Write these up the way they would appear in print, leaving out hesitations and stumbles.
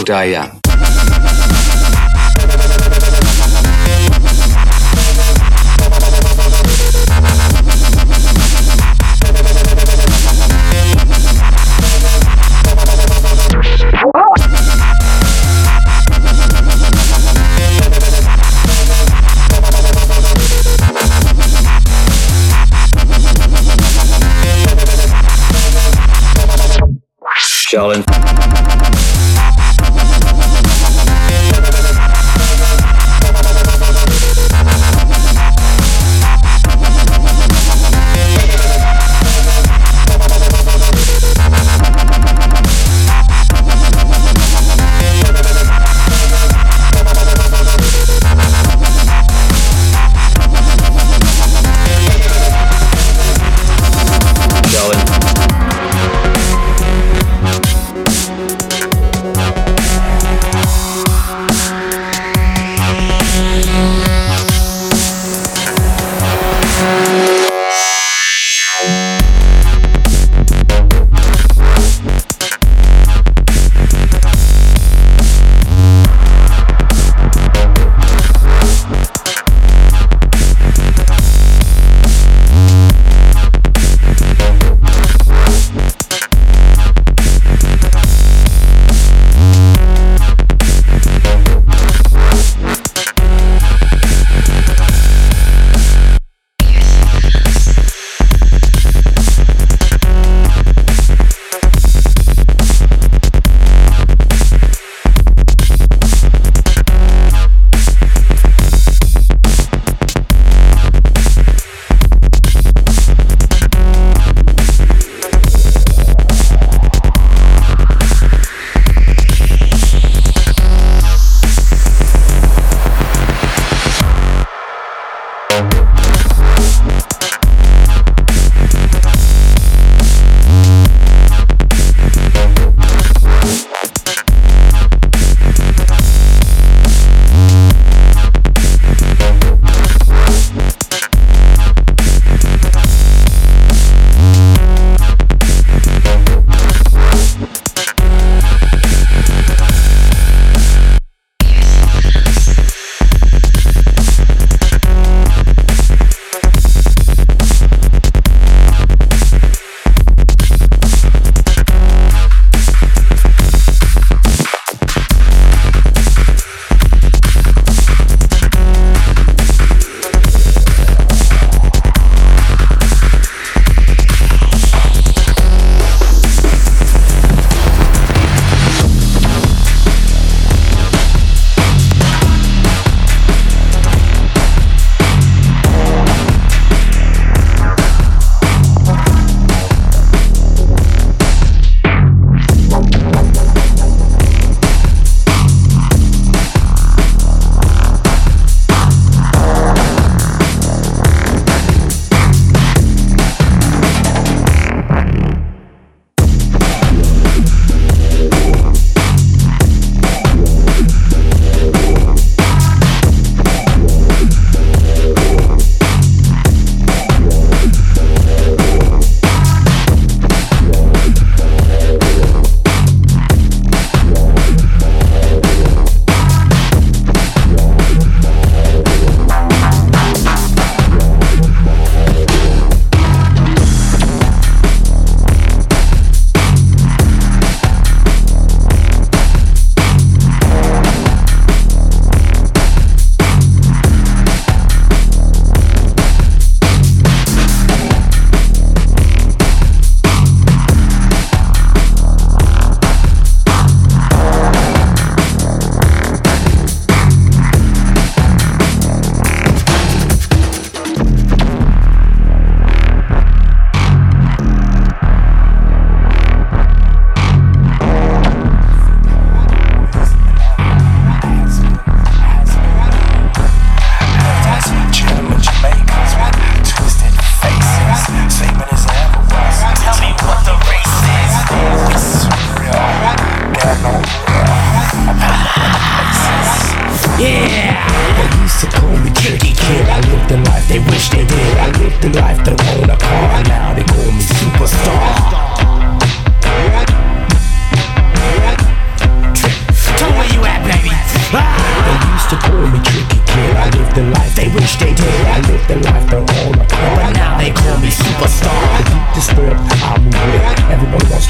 budaya. Charlene. Charlene.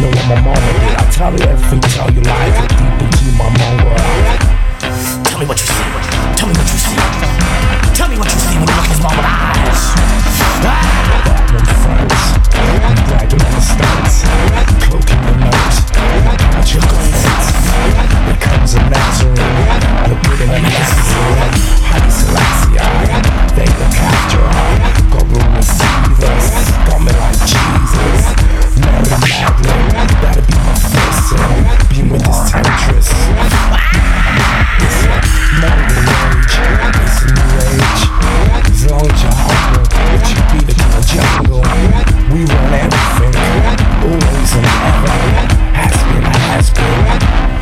know what my mama did. I tell you everything, tell you lies. Look deep into my mama. Tell me what you see. Tell me what you see. Tell me what you see when you look at his mama eyes. Batman friends, I'm bragging on the stunts, cloaking the notes, magic offense. Here comes a Nazarene, look good in an Nazarene. Haile Selassie, they look after her. God rule and save us, got me like Jesus. Mary Magdalene, that'll be my first sin. Being with this temptress. It's a modern age, it's a new age. As long as you're humble, but you be the kind of jungle. We run everything, always and ever. Has been.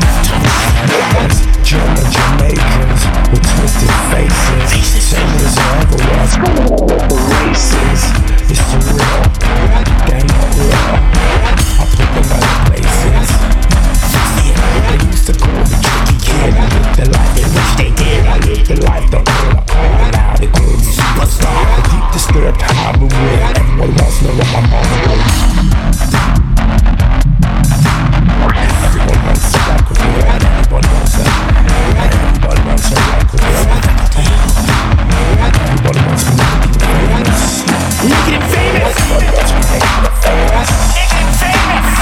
German Jamaicans with twisted faces. Same as there ever was. The races, it's surreal. They not real. I put them other places. They used to call me tricky kid. I lived the life in which they did. I lived the life the whole I call. Now they call me superstar. The deep disturbed harbor where everyone wants to know what my mama did. Everyone wants to rock with me, and everybody wants to rock with me. Everybody wants me famous. Making it famous. Everybody wants me making it famous. Making it famous.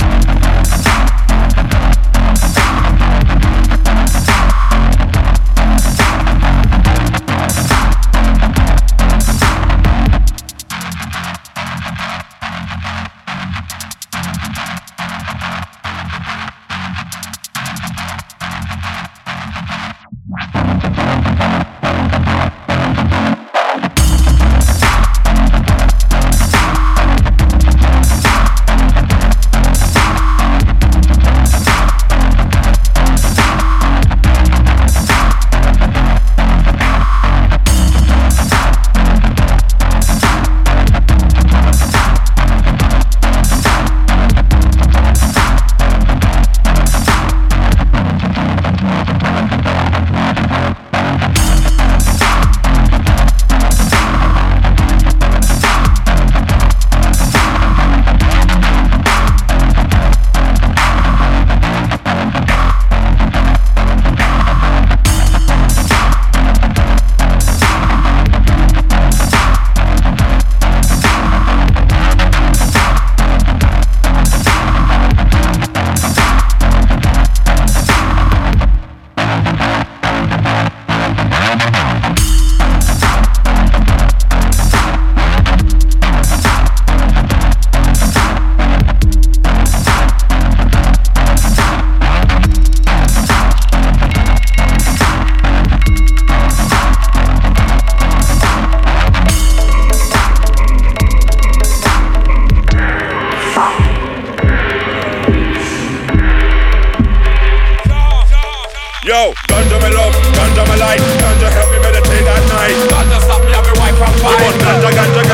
Yo, ganja my love, ganja my life, ganja help me meditate at night. Ganja stop me and my wife from fight. Ganja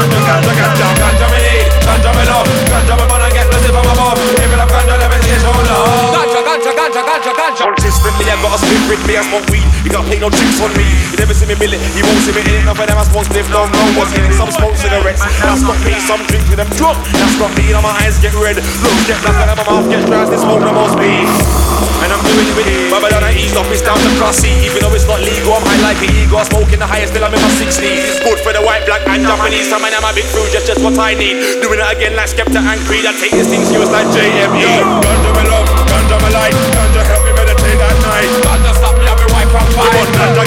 me need, ganja my love, ganja my man and get blessed from above. Give it up ganja, let me see so love. Ganja. Consistently I got a split with me, I smoke weed. You can't play no tricks on me. You never see me mill it, you won't see me in it. None of them I smoke stiff, no was in it. Some smoke cigarettes, that's not me. Some drink with them drunk, that's not me. Now my eyes get red, lungs get black and my mouth gets dry as they smoke the most weed. And I'm doing it with it, Babylon I ease off, it's down to cross sea. Even though it's not legal, I'm high like an ego. Smoking the highest till I'm in my 60s. It's good for the white, black and Japanese. Some man I'm a big fruit, just what I need. Doing it again like Skepta and Creed. I take this thing serious like JME. Ganja my love, ganja my life, ganja help me meditate at night. Ganja stop me and my wife from fight. Ganja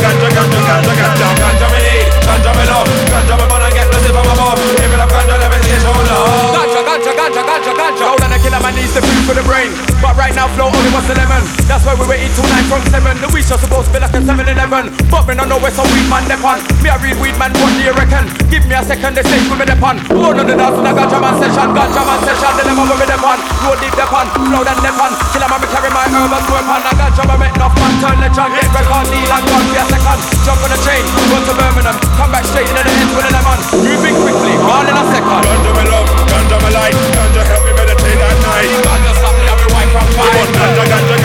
me need, ganja my love, ganja my man and get blessed from above. Give it up ganja, let me see so love. Ganja. Hold on, I kill my needs the food for the brain. But right now flow only what's 11. That's why we waiting till 9 from 7. The week's just supposed to be like a 7-11. But me no know where some weed man depon. Me a real weed man, what do you reckon? Give me a second, they say with me depon. Hold on the dance in a ganja man session. They never with me depon. Road deep depon, flow and depon. Kill a man, me carry my herb and weapon. A ganja man make enough man, turn the chant. Get record, deal and run for a second. Jump on the train, go to Birmingham. Come back straight into the end with a lemon. Moving quickly, all in a second. Ganja my love, ganja my life, ganja help me meditate at night. Ganja stop me and my wife from fight. Ganja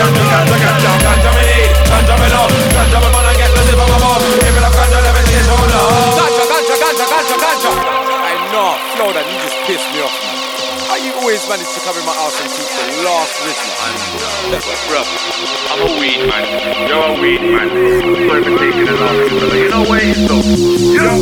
me need, ganja me love, ganja me man and get blessed from above. Give it up ganja, let me see so love. Ganja. I know, Flo, that you just pissed me off, man. How you always manage to cover my ass listen to the last rhythm. Bro, I'm a weed man. You're a weed man. Sorry for taking it off, but you know what it is though. You know?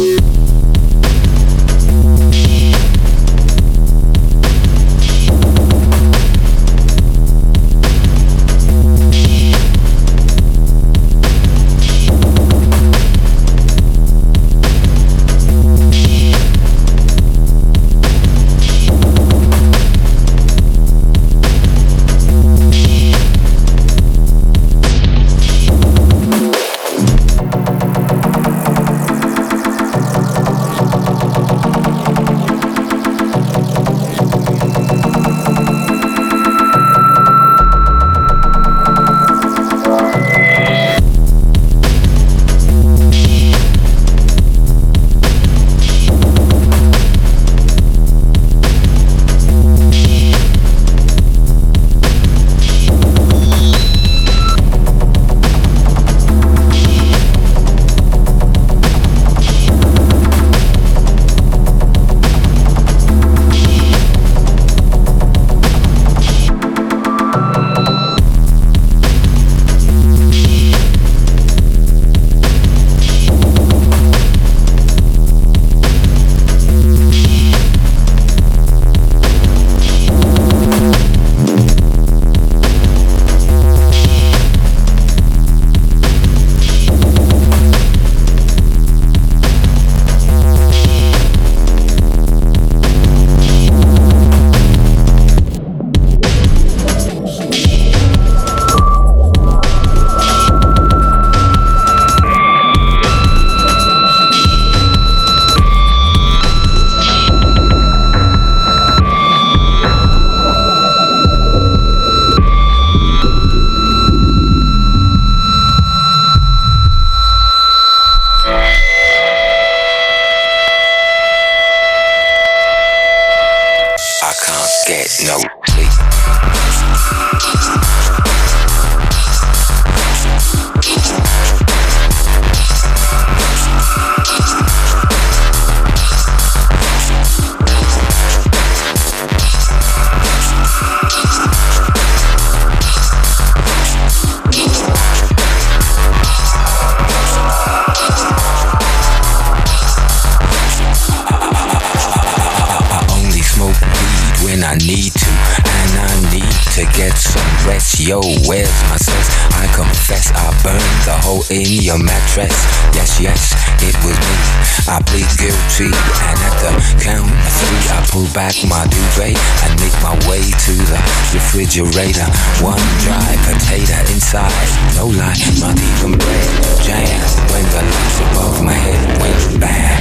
I need to, and I need to get some rest. Yo, where's my sense? I confess I burned the hole in your mattress. Yes, yes, it was me. I plead guilty, and at the count of three I pull back my duvet and make my way to the refrigerator. One dry potato inside, no lie, not even bread. Jam when the lights above my head went bang.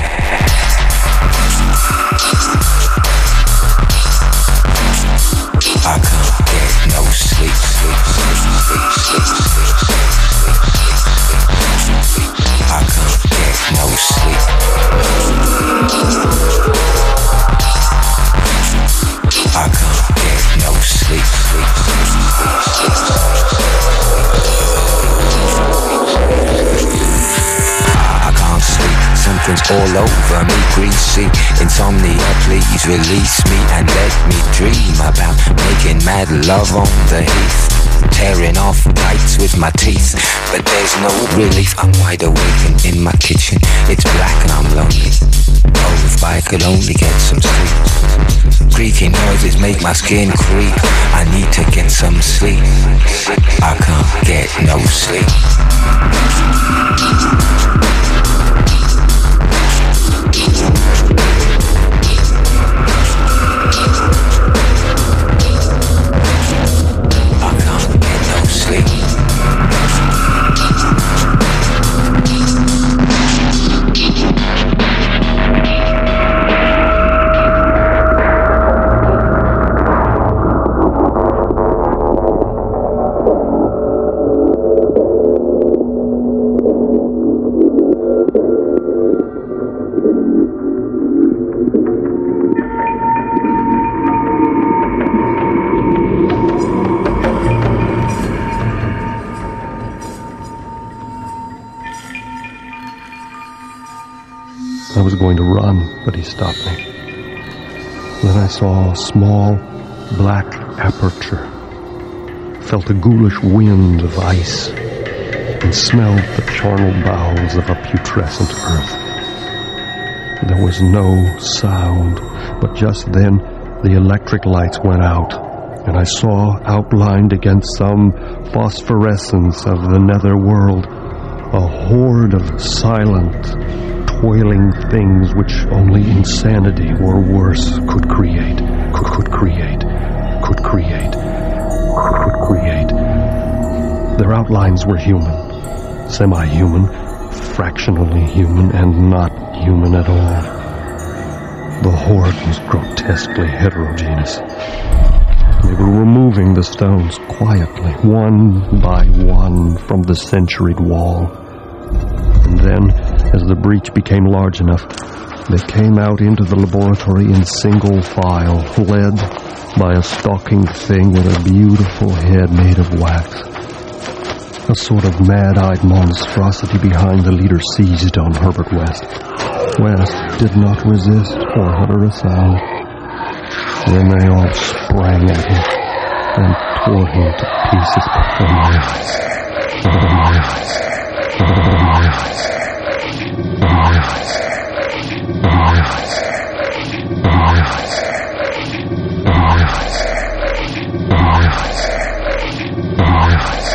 I can't get no sleep, sleep, sleep, sleep, sleep, sleep, sleep, sleep, sleep. I can't get no sleep. I can't get no sleep, sleep, sleep, sleep, sleep. I can't sleep, something's all over me, greasy. Insomnia, please release me and let me dream about making mad love on the heath, tearing off bites with my teeth. But there's no relief, I'm wide awake and in my kitchen. It's black and I'm lonely. Oh, if I could only get some sleep. Creaking noises make my skin creep. I need to get some sleep. I can't get no sleep. I was going to run, but he stopped me. Then I saw a small, black aperture, felt a ghoulish wind of ice, and smelled the charnel bowels of a putrescent earth. There was no sound, but just then the electric lights went out, and I saw outlined against some phosphorescence of the nether world a horde of silent, toiling things which only insanity or worse could create. Their outlines were human, semi-human, fractionally human, and not human at all. The horde was grotesquely heterogeneous. They were removing the stones quietly, one by one, from the centuried wall. And then, as the breach became large enough, they came out into the laboratory in single file, led by a stalking thing with a beautiful head made of wax. A sort of mad-eyed monstrosity behind the leader seized on Herbert West. West did not resist or utter a sound. Then they all sprang at him and tore him to pieces before my eyes. Before my eyes. Before my eyes. Before my eyes. Before my eyes. Before my eyes. Before my eyes. Before my eyes. Before my eyes.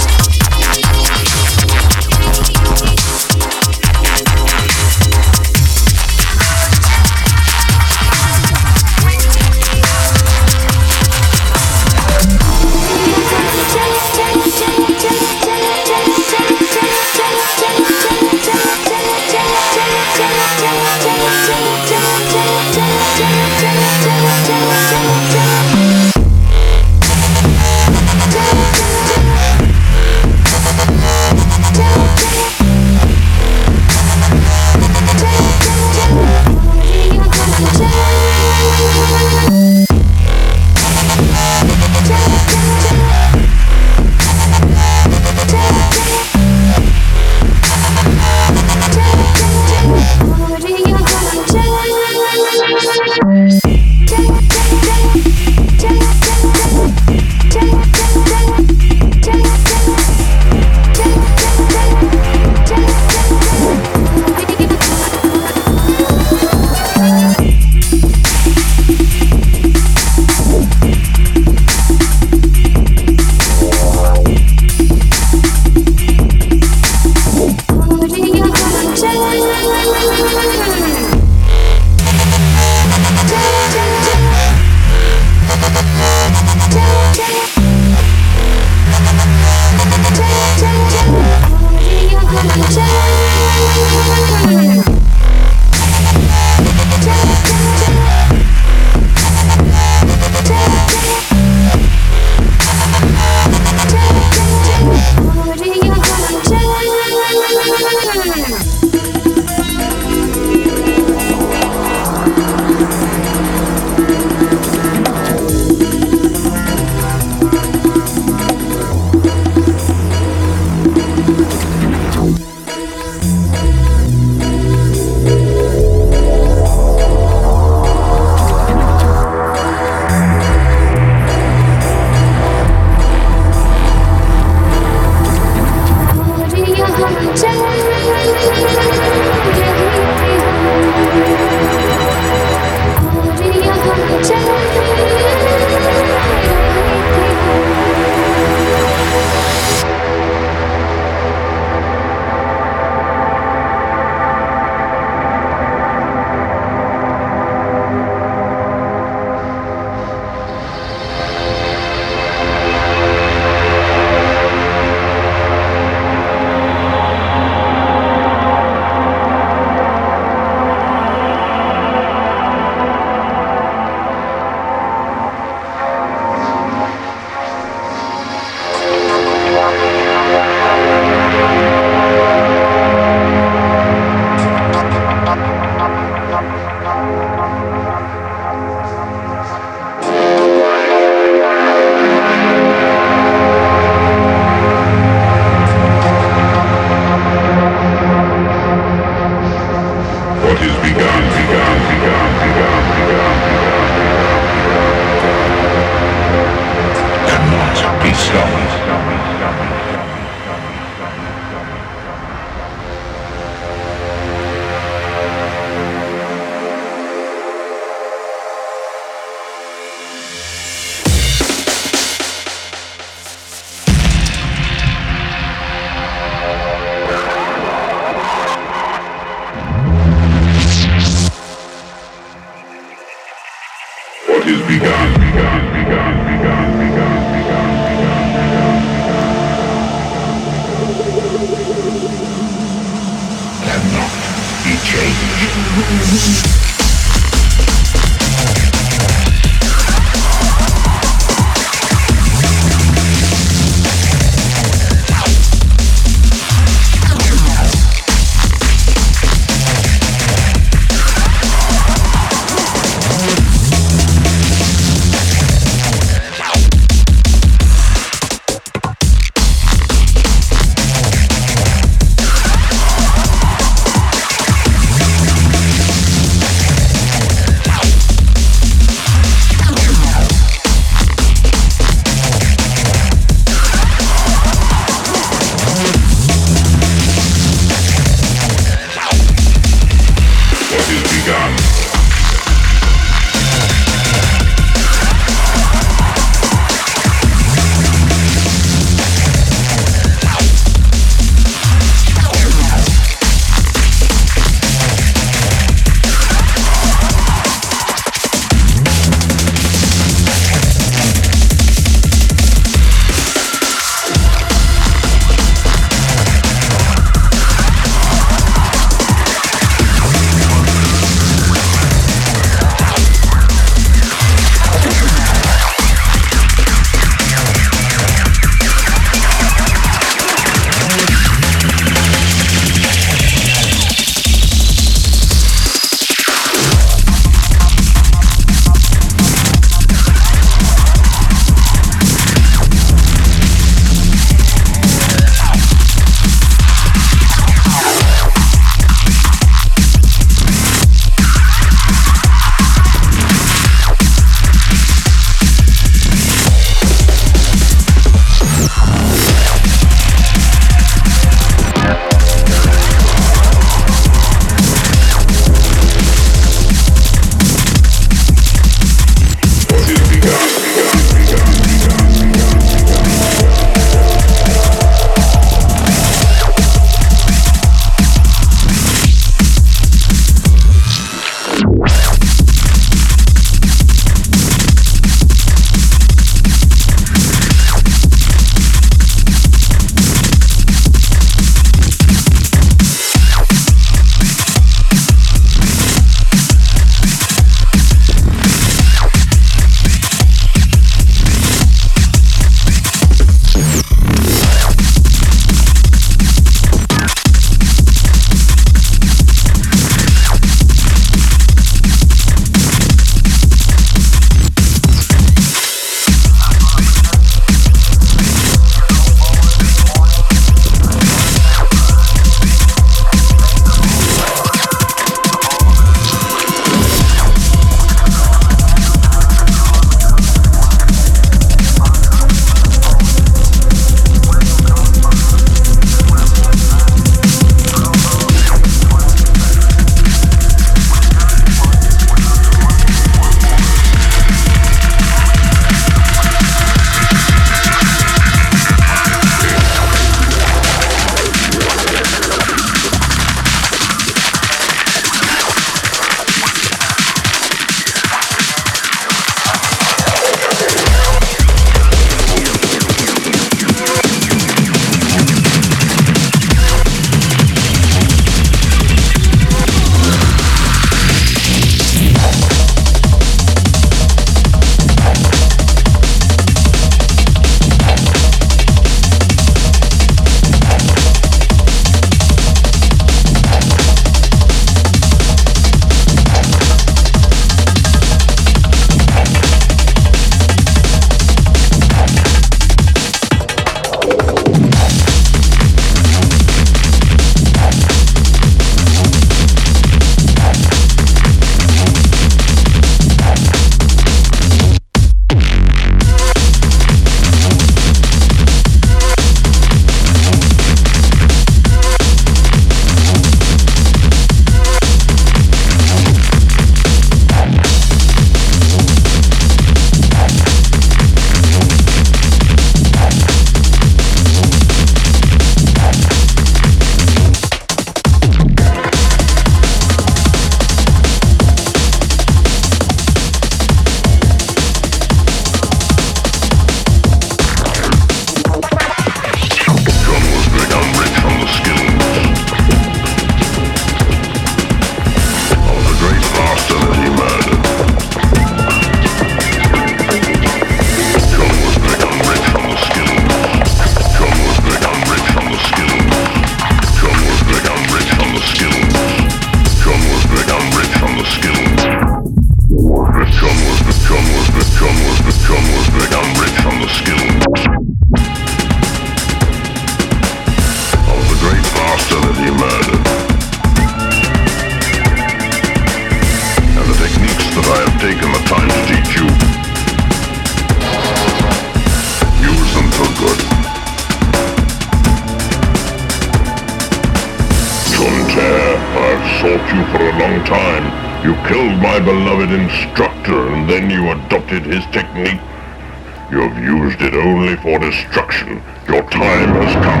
you for a long time. You killed my beloved instructor, and then you adopted his technique. You have used it only for destruction. Your time has come.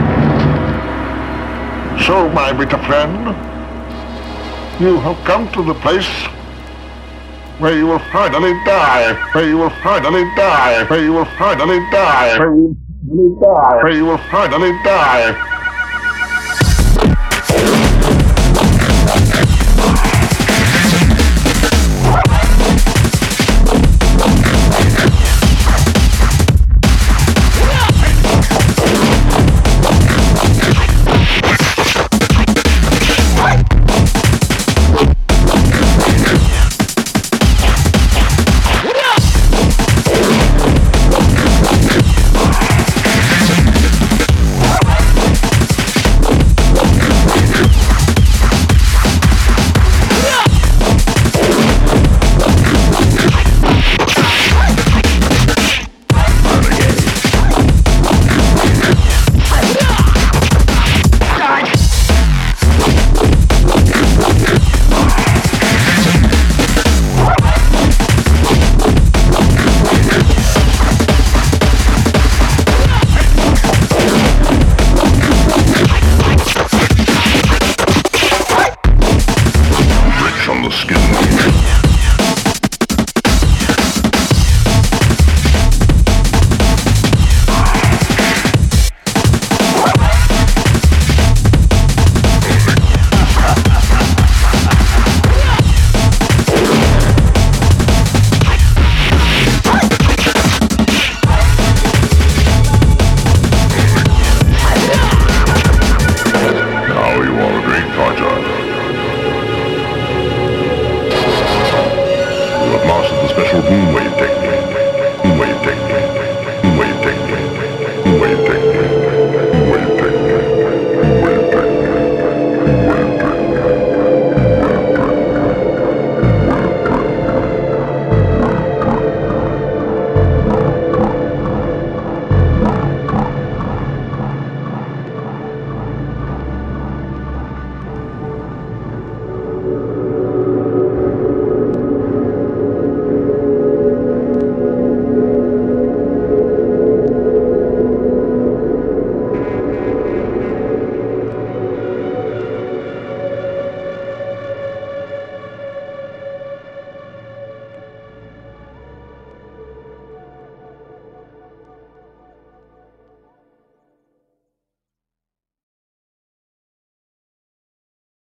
So, my bitter friend, you have come to the place where you will finally die, where you will finally die, where you will finally die, where you will finally die, where you will finally die.